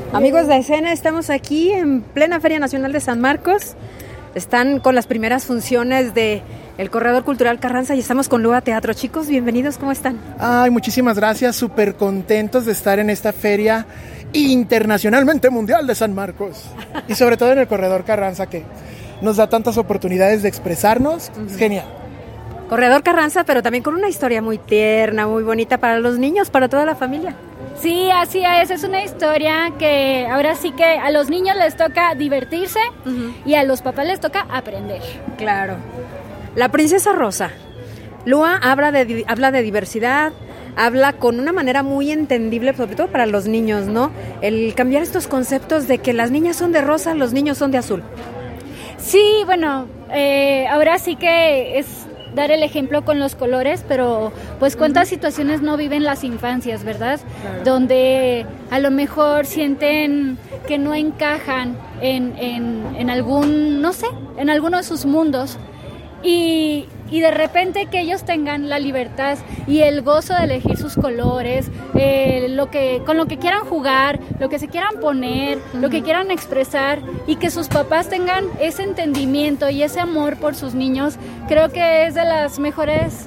Amigos de Escena, estamos aquí en plena Feria Nacional de San Marcos. Están con las primeras funciones de el Corredor Cultural Carranza y estamos con Lua Teatro. Chicos, bienvenidos, ¿cómo están? Ay, muchísimas gracias, súper contentos de estar en esta feria internacionalmente mundial de San Marcos. Y sobre todo en el Corredor Carranza, que nos da tantas oportunidades de expresarnos. Es genial. Corredor Carranza, pero también con una historia muy tierna, muy bonita para los niños, para toda la familia. Sí, así es una historia que ahora sí que a los niños les toca divertirse y a los papás les toca aprender. Claro. La princesa Rosa. Lua habla de diversidad, habla con una manera muy entendible, sobre todo para los niños, ¿no? El cambiar estos conceptos de que las niñas son de rosa, los niños son de azul. Sí, bueno, ahora sí que es dar el ejemplo con los colores, pero pues cuántas situaciones no viven las infancias, ¿verdad? Claro. Donde a lo mejor sienten que no encajan en algún, no sé, en alguno de sus mundos y de repente que ellos tengan la libertad y el gozo de elegir sus colores, con lo que quieran jugar, lo que se quieran poner, lo que quieran expresar y que sus papás tengan ese entendimiento y ese amor por sus niños, creo que es de las mejores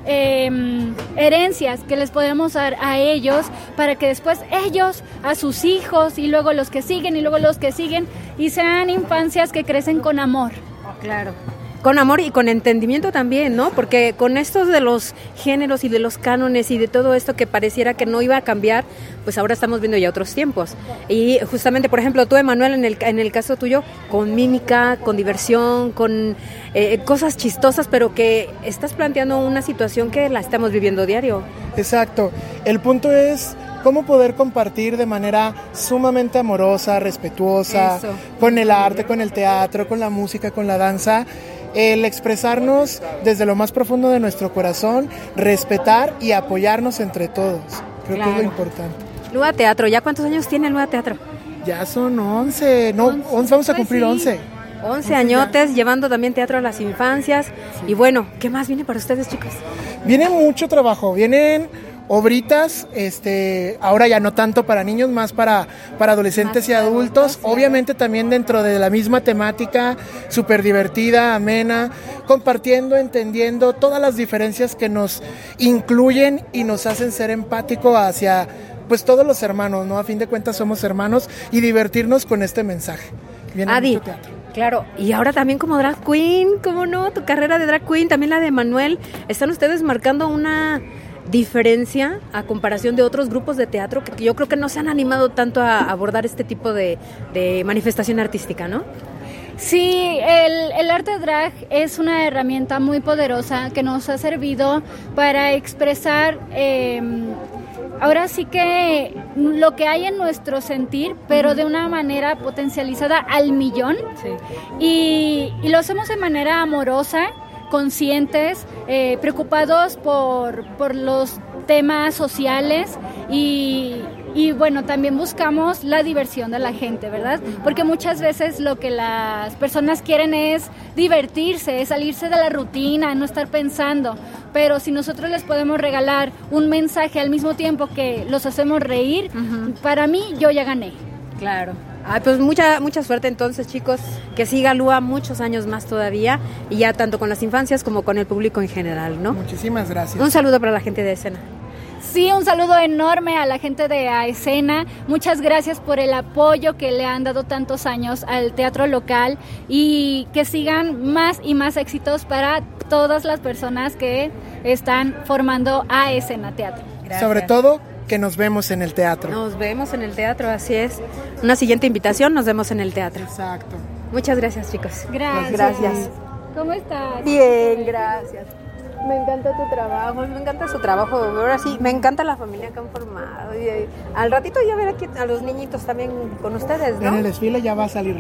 herencias que les podemos dar a ellos para que después ellos a sus hijos y luego los que siguen y luego los que siguen y sean infancias que crecen con amor. Claro. Con amor y con entendimiento también, ¿no? Porque con estos de los géneros y de los cánones y de todo esto que pareciera que no iba a cambiar, pues ahora estamos viendo ya otros tiempos. Y justamente, por ejemplo, tú, Emanuel, en el caso tuyo, con mímica, con diversión, con cosas chistosas, pero que estás planteando una situación que la estamos viviendo diario. Exacto. El punto es cómo poder compartir de manera sumamente amorosa, respetuosa, con el arte, con el teatro, con la música, con la danza. El expresarnos desde lo más profundo de nuestro corazón, respetar y apoyarnos entre todos. Creo que es lo importante. Lua Teatro, ¿ya cuántos años tiene Lua Teatro? Ya son 11, no, 11 vamos a cumplir 11. 11 añotes, llevando también teatro a las infancias. Sí. Y bueno, ¿qué más viene para ustedes, chicos? Viene mucho trabajo, vienen obritas, ahora ya no tanto para niños, más para adolescentes y adultos, obviamente también dentro de la misma temática, súper divertida, amena, compartiendo, entendiendo todas las diferencias que nos incluyen y nos hacen ser empáticos hacia pues todos los hermanos, ¿no? A fin de cuentas somos hermanos y divertirnos con este mensaje. Viene Adi, mucho teatro. Claro, y ahora también como drag queen, ¿cómo no? Tu carrera de drag queen, también la de Manuel, están ustedes marcando una diferencia a comparación de otros grupos de teatro que yo creo que no se han animado tanto a abordar este tipo de manifestación artística, ¿no? Sí, el arte drag es una herramienta muy poderosa que nos ha servido para expresar ahora sí que lo que hay en nuestro sentir, pero de una manera potencializada al millón. Sí. Y lo hacemos de manera amorosa, conscientes, preocupados por los temas sociales y bueno, también buscamos la diversión de la gente, ¿verdad? Porque muchas veces lo que las personas quieren es divertirse, es salirse de la rutina, no estar pensando, pero si nosotros les podemos regalar un mensaje al mismo tiempo que los hacemos reír, para mí yo ya gané. Claro. Pues mucha suerte entonces, chicos, que siga Lua muchos años más todavía y ya tanto con las infancias como con el público en general, ¿no? Muchísimas gracias. Un saludo para la gente de Escena. Sí, un saludo enorme a la gente de Escena. Muchas gracias por el apoyo que le han dado tantos años al teatro local y que sigan más y más éxitos para todas las personas que están formando a Escena Teatro. Gracias. Sobre todo, que nos vemos en el teatro. Nos vemos en el teatro, así es. Una siguiente invitación, nos vemos en el teatro. Exacto. Muchas gracias, chicos. Gracias. ¿Cómo estás? Bien, gracias. Me encanta tu trabajo, me encanta su trabajo. Ahora sí, me encanta la familia que han formado. Y al ratito ya ver aquí a los niñitos también con ustedes, ¿no? En el desfile ya va a salir